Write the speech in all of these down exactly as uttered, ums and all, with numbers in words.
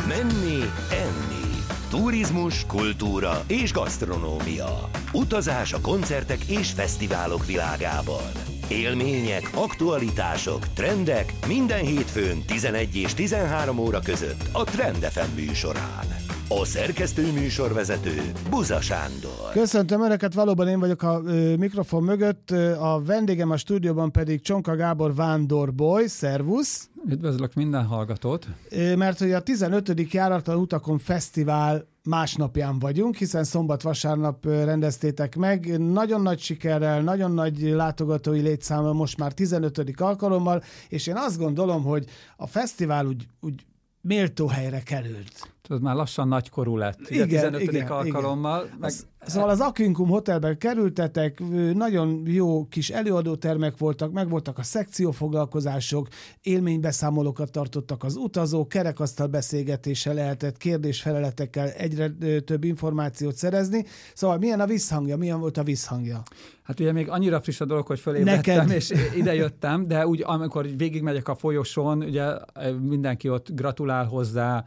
Menni, enni. Turizmus, kultúra és gasztronómia. Utazás a koncertek és fesztiválok világában. Élmények, aktualitások, trendek minden hétfőn tizenegy és tizenhárom óra között a Trend ef em műsorán. A szerkesztő műsorvezető Buza Sándor. Köszöntöm Önöket, valóban én vagyok a ö, mikrofon mögött, a vendégem a stúdióban pedig Csonka Gábor Vándorboly. Szervusz! Üdvözlök minden hallgatót! Ö, mert hogy a tizenötödik Járatlan utakon fesztivál másnapján vagyunk, hiszen szombat-vasárnap rendeztétek meg. Nagyon nagy sikerrel, nagyon nagy látogatói létszámmal, most már tizenötödik alkalommal, és én azt gondolom, hogy a fesztivál úgy, úgy méltó helyre került. Tudod, már lassan nagykorú lett. Igen, a tizenötödik igen, alkalommal. Igen. Meg... Az, szóval az Aquincum Hotelben kerültetek, nagyon jó kis előadótermek voltak, meg voltak a szekciófoglalkozások, élménybeszámolókat tartottak az utazók, kerekasztal beszélgetéssel lehetett kérdés-feleletekkel egyre több információt szerezni. Szóval milyen a visszhangja, milyen volt a visszhangja? Hát ugye még annyira friss a dolog, hogy fölébredtem, és idejöttem, de úgy, amikor végigmegyek a folyosón, ugye mindenki ott gratulál hozzá.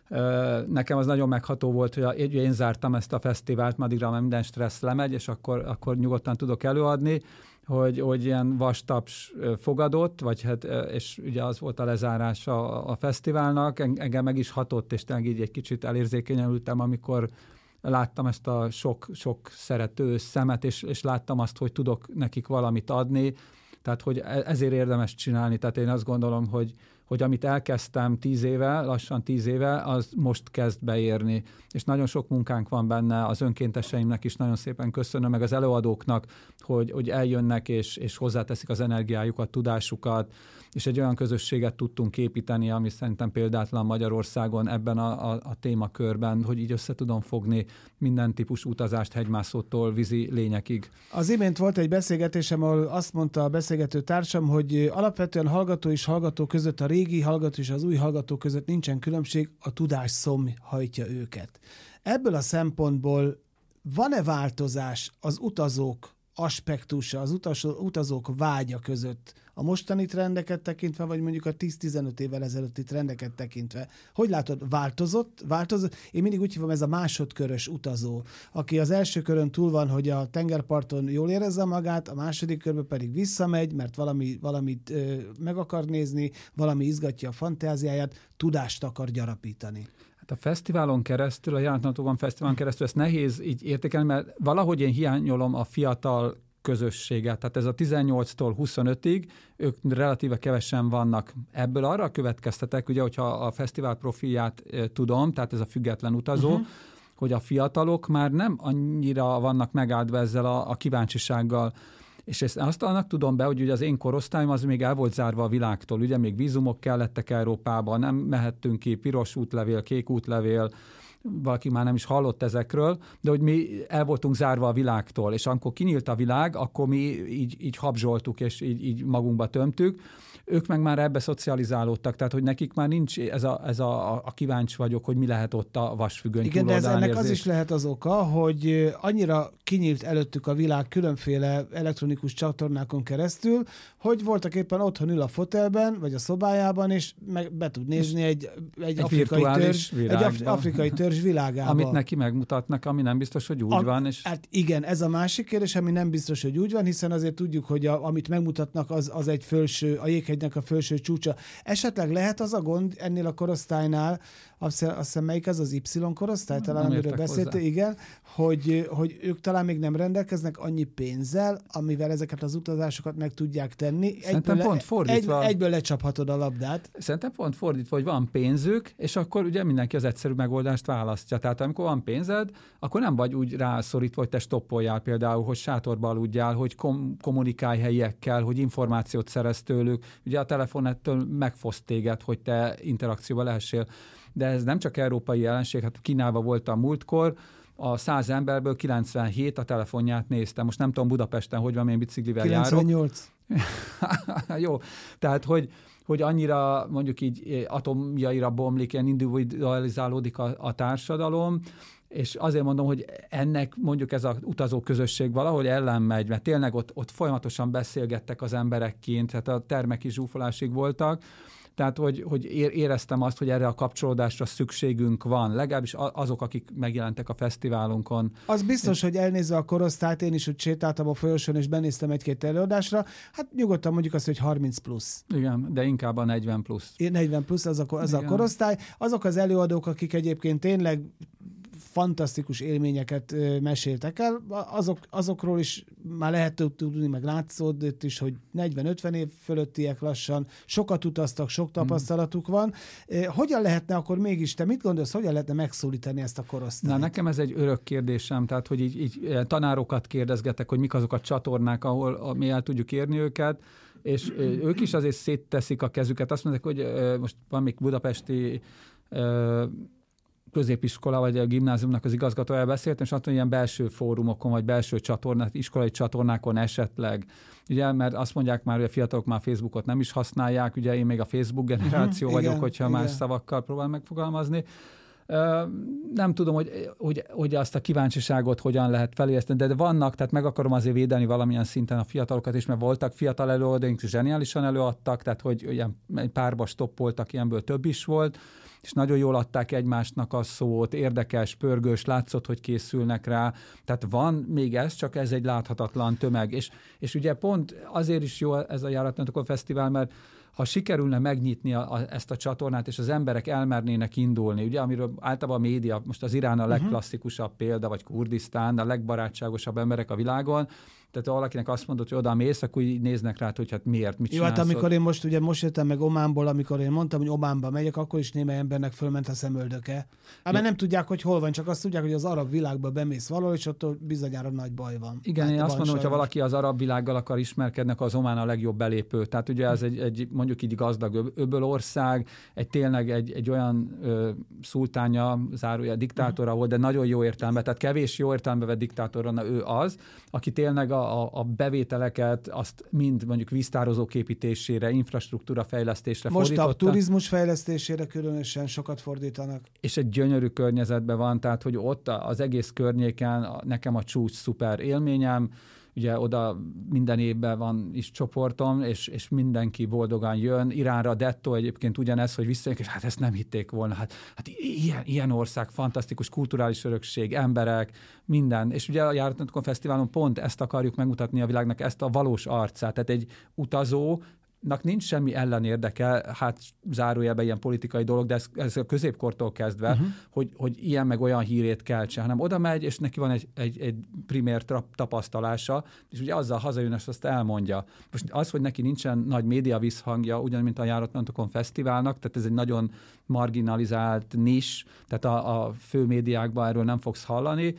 Nekem az nagyon megható volt, hogy én zártam ezt a fesztivált, addigra már minden stressz lemegy, és akkor, akkor nyugodtan tudok előadni, hogy, hogy ilyen vastaps fogadott, vagy hát, és ugye az volt a lezárása a fesztiválnak, engem meg is hatott, és tényleg így egy kicsit elérzékenyültem, amikor láttam ezt a sok, sok szerető szemet, és, és láttam azt, hogy tudok nekik valamit adni, tehát hogy ezért érdemes csinálni. Tehát én azt gondolom, hogy, hogy amit elkezdtem tíz éve, lassan tíz éve, az most kezd beérni. És nagyon sok munkánk van benne, az önkénteseimnek is nagyon szépen köszönöm, meg az előadóknak, hogy, hogy eljönnek és, és hozzáteszik az energiájukat, tudásukat, és egy olyan közösséget tudtunk építeni, ami szerintem példátlan Magyarországon ebben a, a, a témakörben, hogy így össze tudom fogni minden típusú utazást hegymászótól vízi lényekig. Az imént volt egy beszélgetésem, ahol azt mondta a beszélgető társam, hogy alapvetően hallgató és hallgató között, a régi hallgató és az új hallgató között nincsen különbség, a tudás szomj hajtja őket. Ebből a szempontból van-e változás az utazók aspektusa, az utazó, utazók vágya között a mostani trendeket tekintve, vagy mondjuk a tíz-tizenöt évvel ezelőtti trendeket tekintve? Hogy látod, változott? változott? Én mindig úgy hívom, ez a másodkörös utazó, aki az első körön túl van, hogy a tengerparton jól érezze magát, a második körben pedig visszamegy, mert valami, valamit ö, meg akar nézni, valami izgatja a fantáziáját, tudást akar gyarapítani. A fesztiválon keresztül, a Járatlan fesztiválon keresztül ezt nehéz így értékelni, mert valahogy én hiányolom a fiatal közösséget. Tehát ez a tizennyolctól huszonötig, ők relatíve kevesen vannak. Ebből arra következtetek, ugye, hogyha a fesztivál profilját e, tudom, tehát ez a független utazó, uh-huh. hogy a fiatalok már nem annyira vannak megáldva ezzel a, a kíváncsisággal. És ezt azt annak tudom be, hogy ugye az én korosztályom az még el volt zárva a világtól. Ugye még vízumok kellettek Európában, nem mehettünk ki, piros útlevél, kék útlevél, valaki már nem is hallott ezekről, de hogy mi el voltunk zárva a világtól, és amikor kinyílt a világ, akkor mi így, így habzsoltuk, és így, így magunkba tömtük. Ők meg már ebbe szocializálódtak, tehát hogy nekik már nincs ez a, ez a, a kíváncsi vagyok, hogy mi lehet ott a vasfüggöny Igen, de ez ennek érzés. Az is lehet az oka, hogy annyira kinyílt előttük a világ különféle elektronikus csatornákon keresztül, hogy voltak éppen otthon ül a fotelben, vagy a szobájában, és meg be tud nézni egy, egy, egy afrikai törzs, egy af- afrikai törzs világába. Amit neki megmutatnak, ami nem biztos, hogy úgy a, van. És... Hát igen, ez a másik kérdés, ami nem biztos, hogy úgy van, hiszen azért tudjuk, hogy a, amit megmutatnak, az, az egy fölső, a jéghegynek a fölső csúcsa. Esetleg lehet az a gond ennél a korosztálynál, azt hiszem melyik az az Y-korosztály, talán nem amiről beszéltél, igen, hogy, hogy ők talán még nem rendelkeznek annyi pénzzel, amivel ezeket az utazásokat meg tudják tenni. Szerintem egyből pont fordítva. Egy, egyből lecsaphatod a labdát. Szerintem pont fordítva, hogy van pénzük, és akkor ugye mindenki az egyszerű megoldást választja. Tehát amikor van pénzed, akkor nem vagy úgy rászorítva, hogy te stoppoljál például, hogy sátorba aludjál, hogy kom- kommunikálj helyiekkel, hogy információt szerez tőlük. Ugye a telefon ettől megfoszt téged, hogy te interakcióba lehessél. De ez nem csak európai jelenség, hát Kínában voltam múltkor, a száz emberből kilencvenhét a telefonját nézte. Most nem tudom Budapesten, hogy van, én biciklivel kilencvennyolc. járok. Jó, tehát hogy, hogy annyira mondjuk így atomjaira bomlik, ilyen individualizálódik a, a társadalom, és azért mondom, hogy ennek mondjuk ez az utazó közösség valahogy ellenmegy, mert tényleg ott, ott folyamatosan beszélgettek az emberek kint, tehát a termek is zsúfolásig voltak. Tehát, hogy, hogy éreztem azt, hogy erre a kapcsolódásra szükségünk van. Legalábbis azok, akik megjelentek a fesztiválunkon. Az biztos, hogy elnézve a korosztályt, én is úgy sétáltam a folyosón, és benéztem egy-két előadásra, hát nyugodtan mondjuk azt, hogy harminc plusz. Igen, de inkább a negyven plusz. negyven plusz az a, az a korosztály. Azok az előadók, akik egyébként tényleg fantasztikus élményeket meséltek el, azok, azokról is már lehet tudni, meg látszódott is, hogy negyven-ötven év fölöttiek lassan, sokat utaztak, sok tapasztalatuk van. Hogyan lehetne akkor mégis, te mit gondolsz, hogyan lehetne megszólítani ezt a korosztályt? Na, nekem ez egy örök kérdésem, tehát hogy így, így tanárokat kérdezgetek, hogy mik azok a csatornák, ahol mi el tudjuk érni őket, és ők is azért szétteszik a kezüket. Azt mondják, hogy most van még budapesti középiskola, vagy a gimnáziumnak az igazgatója beszéltem, és azt mondja, ilyen belső fórumokon, vagy belső csatornák, iskolai csatornákon esetleg. Ugye, mert azt mondják már, hogy a fiatalok már Facebookot nem is használják, ugye én még a Facebook generáció uh-huh, vagyok, igen, hogyha igen. más szavakkal próbál megfogalmazni. Nem tudom, hogy, hogy, hogy azt a kíváncsiságot hogyan lehet feléleszteni, de vannak, tehát meg akarom azért védeni valamilyen szinten a fiatalokat is, mert voltak fiatal előadóink, zseniálisan előadtak, tehát hogy ilyen párba stoppoltak, ilyenből több is volt, és nagyon jól adták egymásnak a szót, érdekes, pörgős, látszott, hogy készülnek rá. Tehát van még ez, csak ez egy láthatatlan tömeg. És, és ugye pont azért is jó ez a Járatlanokon Fesztivál, mert ha sikerülne megnyitni a, a, ezt a csatornát, és az emberek elmernének indulni, ugye, amiről általában a média, most az Irán a legklasszikusabb példa, vagy Kurdisztán, a legbarátságosabb emberek a világon, tehát ha valakinek azt mondod, hogy oda mész, akkor így néznek rá, hogy hát miért, mit csinálsz. Jó, hát amikor én most, ugye most jöttem meg Ománból, amikor én mondtam, hogy Ománba megyek, akkor is némely embernek fölment a szemöldöke. Hát mert nem tudják, hogy hol van, csak azt tudják, hogy az arab világba bemész valahol, és ott bizonyára nagy baj van. Igen, hát én azt mondom, hogy ha valaki az arab világgal akar ismerkedni, az Omán a legjobb belépő. Tehát ugye ez egy, egy mondjuk így gazdag öbölország, egy tényleg egy, egy olyan ö, szultánja, zárója, diktátora volt, de nagyon jó értelemben, tehát kevés jó értelemben vett diktátorra, ő az, aki tényleg a, a, a bevételeket, azt mind mondjuk víztározók építésére, infrastruktúra fejlesztésre most fordította. Most a turizmus fejlesztésére különösen sokat fordítanak. És egy gyönyörű környezetben van, tehát hogy ott az egész környéken nekem a csúcs szuper élményem, ugye oda minden évben van is csoportom, és, és mindenki boldogan jön. Iránra dettó egyébként ugyanez, hogy visszajönnek, és hát ezt nem hitték volna. Hát, hát ilyen, ilyen ország, fantasztikus kulturális örökség, emberek, minden. És ugye a Járatlanokon Fesztiválon pont ezt akarjuk megmutatni a világnak, ezt a valós arcát. Tehát egy utazó, nincs semmi ellenérdeke, hát zárójelben ilyen politikai dolog, de ez, ez a középkortól kezdve, uh-huh. hogy, hogy ilyen meg olyan hírét keltse, hanem oda megy, és neki van egy, egy, egy primér tapasztalása, és ugye azzal hazajön, és azt elmondja. Most az, hogy neki nincsen nagy média visszhangja, ugyan, mint a Járatlanokon Fesztiválnak, tehát ez egy nagyon marginalizált nis, tehát a, a fő médiákban erről nem fogsz hallani.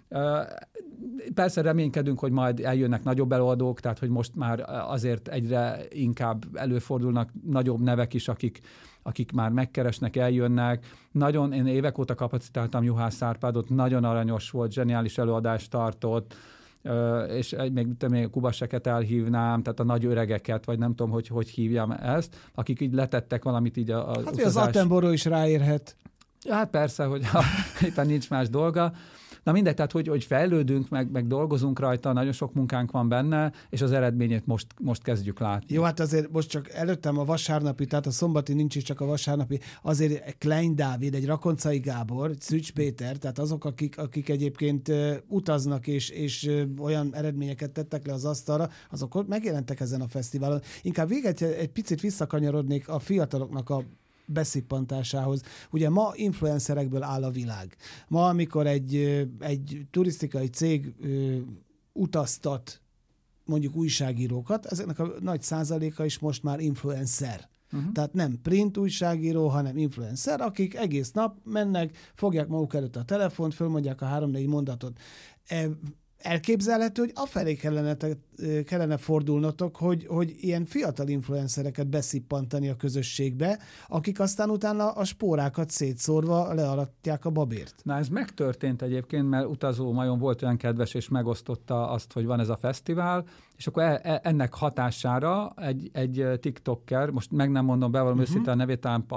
Persze reménykedünk, hogy majd eljönnek nagyobb előadók, tehát hogy most már azért egyre inkább előfordulnak nagyobb nevek is, akik, akik már megkeresnek, eljönnek. Nagyon, én évek óta kapacitáltam Juhász Árpádot, nagyon aranyos volt, zseniális előadást tartott, és még, még Kubaseket elhívnám, tehát a nagy öregeket, vagy nem tudom, hogy hogy hívjam ezt, akik így letettek valamit így a, a hát, utazás... az Attenborough is ráérhet. Hát persze, hogy ha éppen nincs más dolga. Na mindegy, tehát hogy, hogy fejlődünk, meg, meg dolgozunk rajta, nagyon sok munkánk van benne, és az eredményét most, most kezdjük látni. Jó, hát azért most csak előttem a vasárnapi, tehát a szombati nincs is, csak a vasárnapi, azért Klein Dávid, egy Rakoncai Gábor, Szűcs Péter, tehát azok, akik, akik egyébként uh, utaznak, és, és uh, olyan eredményeket tettek le az asztalra, azok ott megjelentek ezen a fesztiválon. Inkább véget egy picit visszakanyarodnék a fiataloknak a beszippantásához. Ugye ma influencerekből áll a világ. Ma, amikor egy, egy turisztikai cég ö, utaztat mondjuk újságírókat, ezeknek a nagy százaléka is most már influencer. Uh-huh. Tehát nem print újságíró, hanem influencer, akik egész nap mennek, fogják maguk előtt a telefont, fölmondják a három-négy mondatot. E, elképzelhető, hogy afelé kellene, kellene fordulnotok, hogy, hogy ilyen fiatal influencereket beszippantani a közösségbe, akik aztán utána a spórákat szétszórva learatják a babért. Na ez megtörtént egyébként, mert Utazó Majom volt olyan kedves, és megosztotta azt, hogy van ez a fesztivál, és akkor e, e, ennek hatására egy, egy TikToker, most meg nem mondom, bevallom uh-huh. őszintén a nevét, talán pap,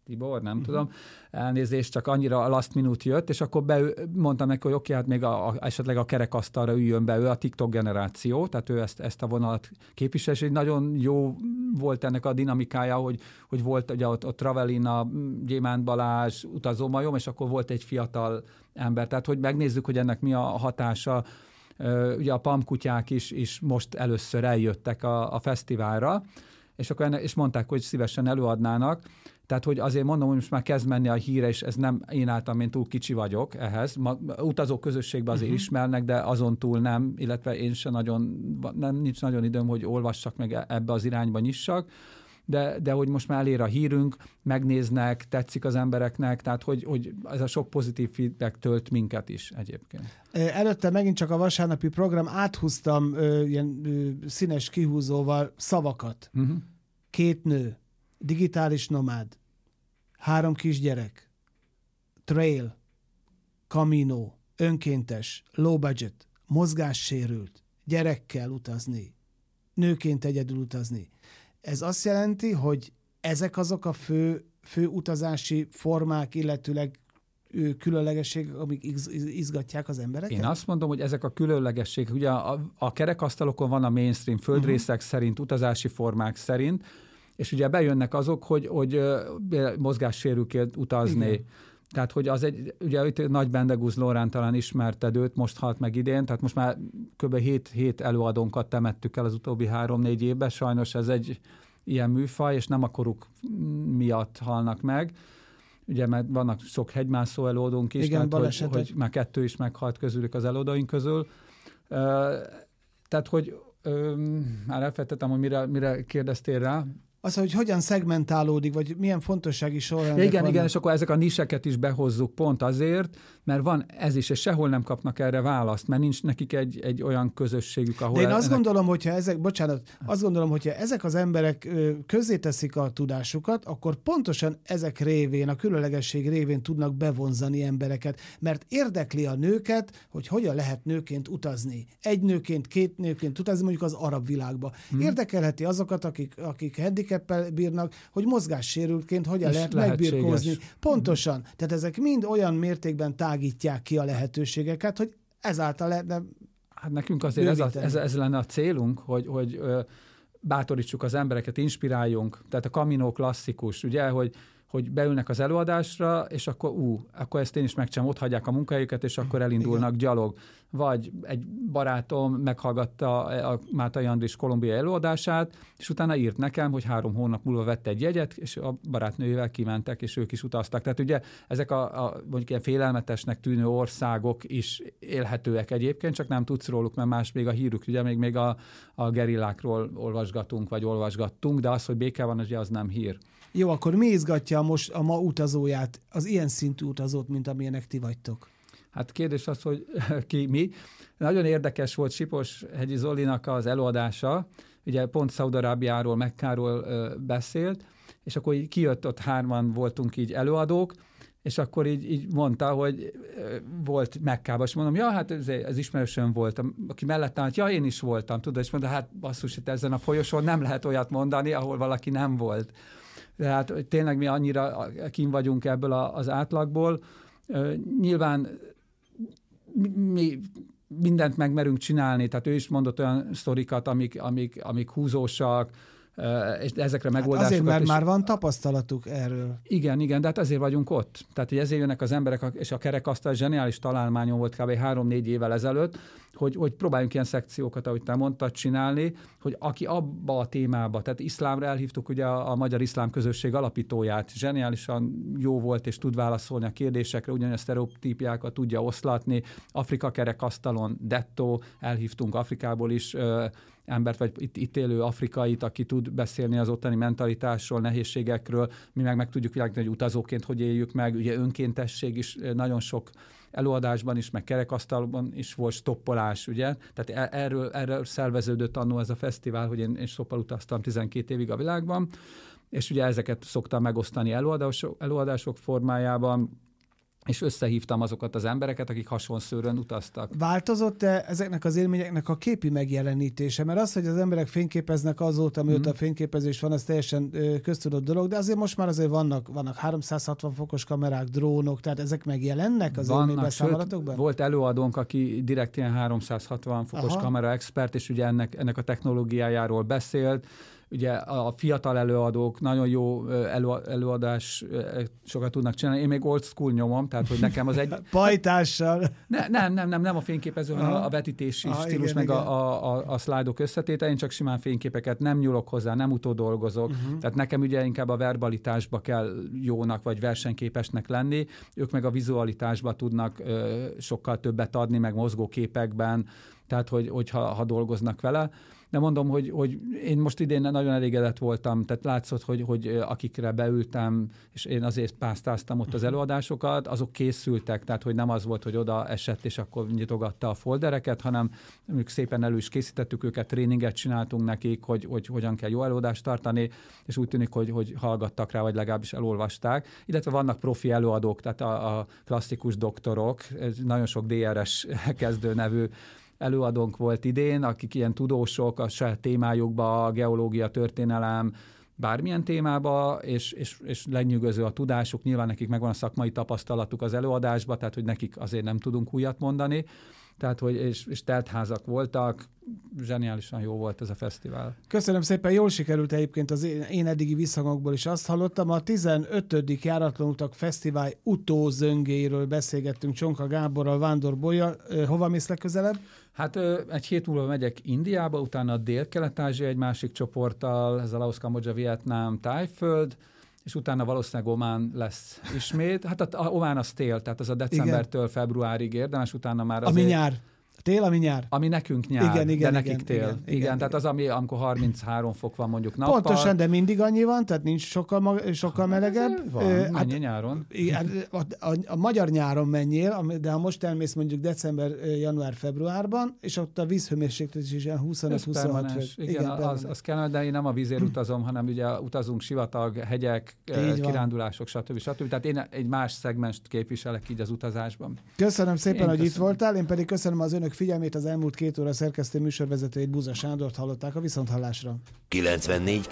Tibor, nem uh-huh. tudom, elnézést, csak annyira a last minute jött, és akkor be, mondtam neki, hogy oké, hát még a, a, esetleg a kerekasztalra üljön be, ő a TikTok generáció, tehát ő ezt, ezt a vonalat képvisel, és egy nagyon jó volt ennek a dinamikája, hogy, hogy volt ugye ott, ott Travelina, Gyémánt Balázs, Utazó majom, és akkor volt egy fiatal ember, tehát hogy megnézzük, hogy ennek mi a hatása. Ugye a pamkutyák is, is most először eljöttek a, a fesztiválra, és akkor enne, és mondták, hogy szívesen előadnának. Tehát, hogy azért mondom, hogy most már kezd menni a híre, és ez nem én általam, én túl kicsi vagyok ehhez. Ma, utazó közösségben azért uh-huh. ismernek, de azon túl nem, illetve én sem nagyon, nem, nincs nagyon időm, hogy olvassak meg ebbe az irányba nyissak. De, de hogy most már elér a hírünk, megnéznek, tetszik az embereknek, tehát hogy, hogy ez a sok pozitív feedback tölt minket is egyébként. Előtte megint csak a vasárnapi program, áthúztam ö, ilyen ö, színes kihúzóval szavakat. Uh-huh. Két nő, digitális nomád, három kisgyerek, trail, Camino, önkéntes, low budget, mozgássérült, gyerekkel utazni, nőként egyedül utazni. Ez azt jelenti, hogy ezek azok a fő, fő utazási formák, illetőleg különlegességek, amik izgatják az embereket? Én azt mondom, hogy ezek a különlegességek, ugye a, a kerekasztalokon van a mainstream földrészek uh-huh. szerint, utazási formák szerint, és ugye bejönnek azok, hogy, hogy mozgássérülként utazni. Igen. Tehát, hogy az egy, ugye itt Nagy Bendegúz Lórán talán ismerted őt, most halt meg idén, tehát most már kb. hét, hét előadónkat temettük el az utóbbi három-négy évben, sajnos ez egy ilyen műfaj, és nem a koruk miatt halnak meg. Ugye, mert vannak sok hegymászó előadónk is, igen, tehát, hogy, hogy már kettő is meghalt közülük az előadóink közül. Uh, tehát, hogy uh, már elfelejtettem, hogy mire, mire kérdeztél rá. Az, hogy hogyan szegmentálódik, vagy milyen fontossági sorrendek igen, vannak. igen, és akkor ezek a niseket is behozzuk pont azért, mert van ez is, és sehol nem kapnak erre választ, mert nincs nekik egy, egy olyan közösségük, ahol... De én azt ennek... gondolom, hogyha ezek, bocsánat, azt gondolom, hogyha ezek az emberek közzéteszik a tudásukat, akkor pontosan ezek révén, a különlegesség révén tudnak bevonzani embereket, mert érdekli a nőket, hogy hogyan lehet nőként utazni. Egy nőként, két nőként utazni, mondjuk az arab világba. Hmm. Érdekelheti azokat, akik, akik handicappel bírnak, hogy mozgássérültként hogyan lehet megbirkózni. Pontosan. Tehát ezek mind olyan mértékben tágítják ki a lehetőségeket, hogy ezáltal lehetne. Hát nekünk azért ez, a, ez, ez lenne a célunk, hogy, hogy ö, bátorítsuk az embereket, inspiráljunk. Tehát a Camino klasszikus, ugye, hogy hogy beülnek az előadásra, és akkor ú, akkor ezt én is megcsinálom, ott hagyják a munkahelyüket, és akkor elindulnak igen. gyalog. Vagy egy barátom meghallgatta a Mátai Andris Kolumbia előadását, és utána írt nekem, hogy három hónap múlva vette egy jegyet, és a barátnőjével kimentek, és ők is utaztak. Tehát ugye ezek a, a mondjuk ilyen félelmetesnek tűnő országok is élhetőek egyébként, csak nem tudsz róluk, mert más még a hírük, ugye még, még a, a gerillákról olvasgatunk, vagy olvasgattunk, de az, hogy béke van, ugye az nem hír. Jó, akkor mi izgatja most a ma utazóját, az ilyen szintű utazót, mint amilyenek ti vagytok? Hát kérdés az, hogy ki, mi. Nagyon érdekes volt Sipos-hegyi Zolinak az előadása, ugye pont Szaúd-Arábiáról, Mekkáról ö, beszélt, és akkor így kijött, ott hárman voltunk így előadók, és akkor így, így mondta, hogy volt Mekkában, és mondom, ja, hát ez, ez ismerősöm volt, aki mellett állt, ja, én is voltam, tudod, és mondta, hát basszus, itt ezen a folyosón nem lehet olyat mondani, ahol valaki nem volt. Tehát tényleg mi annyira kín vagyunk ebből az átlagból. Nyilván mi mindent megmerünk csinálni, tehát ő is mondott olyan sztorikat, amik, amik, amik húzósak, és ezekre hát megoldásokat. Azért, mert is... már van tapasztalatuk erről. Igen, igen, de hát azért vagyunk ott. Tehát, hogy ezért jönnek az emberek, és a kerekasztal zseniális találmányon volt kb. három-négy évvel ezelőtt, hogy, hogy próbáljunk ilyen szekciókat, ahogy te mondtad, csinálni, hogy aki abba a témába, tehát iszlámra elhívtuk ugye a, a Magyar Iszlám Közösség alapítóját, zseniálisan jó volt, és tud válaszolni a kérdésekre, ugyanaz sztereotípiákat tudja oszlatni. Afrika kerekasztalon, Detto, elhívtunk Afrikából is ö, embert, vagy itt, itt élő afrikait, aki tud beszélni az ottani mentalitásról, nehézségekről, mi meg meg tudjuk világítani, hogy utazóként hogy éljük meg, ugye önkéntesség is nagyon sok előadásban is, meg kerekasztalban is volt stoppolás, ugye? Tehát erről, erről szerveződött annó ez a fesztivál, hogy én, én stoppal utaztam tizenkét évig a világban, és ugye ezeket szoktam megosztani előadások, előadások formájában, és összehívtam azokat az embereket, akik hasonszőrön utaztak. Változott-e ezeknek az élményeknek a képi megjelenítése? Mert az, hogy az emberek fényképeznek azóta, amióta mm. a fényképezés van, ez teljesen köztudott dolog, de azért most már azért vannak, vannak háromszázhatvan fokos kamerák, drónok, tehát ezek megjelennek az élménybeszámolatokban? Volt előadónk, aki direkt ilyen háromszázhatvan fokos Aha. kamera expert, és ugye ennek, ennek a technológiájáról beszélt. Ugye a fiatal előadók nagyon jó elő, előadás sokat tudnak csinálni. Én még old school nyomom, tehát hogy nekem az egy... Pajtással. Ne, nem, nem, nem, nem a fényképező, hanem a vetítési Aha, stílus, igen, meg igen. A, a, a szlájdok összetétel. Én csak simán fényképeket nem nyúlok hozzá, nem utódolgozok. Uh-huh. Tehát nekem ugye inkább a verbalitásba kell jónak vagy versenyképesnek lenni. Ők meg a vizualitásba tudnak ö, sokkal többet adni, meg mozgóképekben, tehát hogy, hogy ha, ha dolgoznak vele. De mondom, hogy, hogy én most idén nagyon elégedett voltam, tehát látszott, hogy, hogy akikre beültem, és én azért pásztáztam ott az előadásokat, azok készültek, tehát hogy nem az volt, hogy oda esett, és akkor nyitogatta a foldereket, hanem ők szépen elő is készítettük őket, tréninget csináltunk nekik, hogy, hogy hogyan kell jó előadást tartani, és úgy tűnik, hogy, hogy hallgattak rá, vagy legalábbis elolvasták. Illetve vannak profi előadók, tehát a, a klasszikus doktorok, nagyon sok dé er es kezdő nevű előadónk volt idén, akik ilyen tudósok a saját témájukba, a geológia, történelem, bármilyen témába, és, és, és lenyűgöző a tudásuk. Nyilván nekik megvan a szakmai tapasztalatuk az előadásba, tehát hogy nekik azért nem tudunk újat mondani. Tehát, hogy és, és teltházak voltak, zseniálisan jó volt ez a fesztivál. Köszönöm szépen, jól sikerült egyébként az én, én eddigi visszhangokból is azt hallottam. A tizenötödik Járatlan Utak Fesztivál utózöngéről beszélgettünk Csonka Gáborral, Vándor Bollyal. Hova mész legközelebb? Hát egy hét múlva megyek Indiába, utána a Dél-Kelet-Ázsia egy másik csoporttal, ez a Laos, Kambodzsa, Vietnám, Tájföld, és utána valószínűleg Omán lesz ismét. Hát a, a Omán az tél, tehát az a decembertől igen. februárig érdemes, utána már azért... Ami nyár. Tél, ami nyár. Ami nekünk nyár, igen, igen, de nekik igen, tél. Igen, igen, igen, igen, tehát az, ami, amikor harminchárom fok van mondjuk nappal. Pontosan, de mindig annyi van, tehát nincs sokkal, sokkal melegebb. Van, uh, mennyi hát, nyáron? A, a, a magyar nyáron menjél, de ha most elmész mondjuk december, január, februárban, és ott a vízhőmérséklet is ilyen huszonöt-huszonhat fok. Igen, igen az, az kell, de én nem a vízért utazom, hanem ugye utazunk sivatag, hegyek, így kirándulások, stb. stb. Tehát én egy más szegmest képviselek így az utazásban. Köszönöm szépen, én hogy köszönöm. Itt voltál, én pedig köszönöm az önök figyelmét, az elmúlt két óra szerkesztő műsorvezetőjét, Buza Sándort hallották, a viszonthallásra. kilencvennégy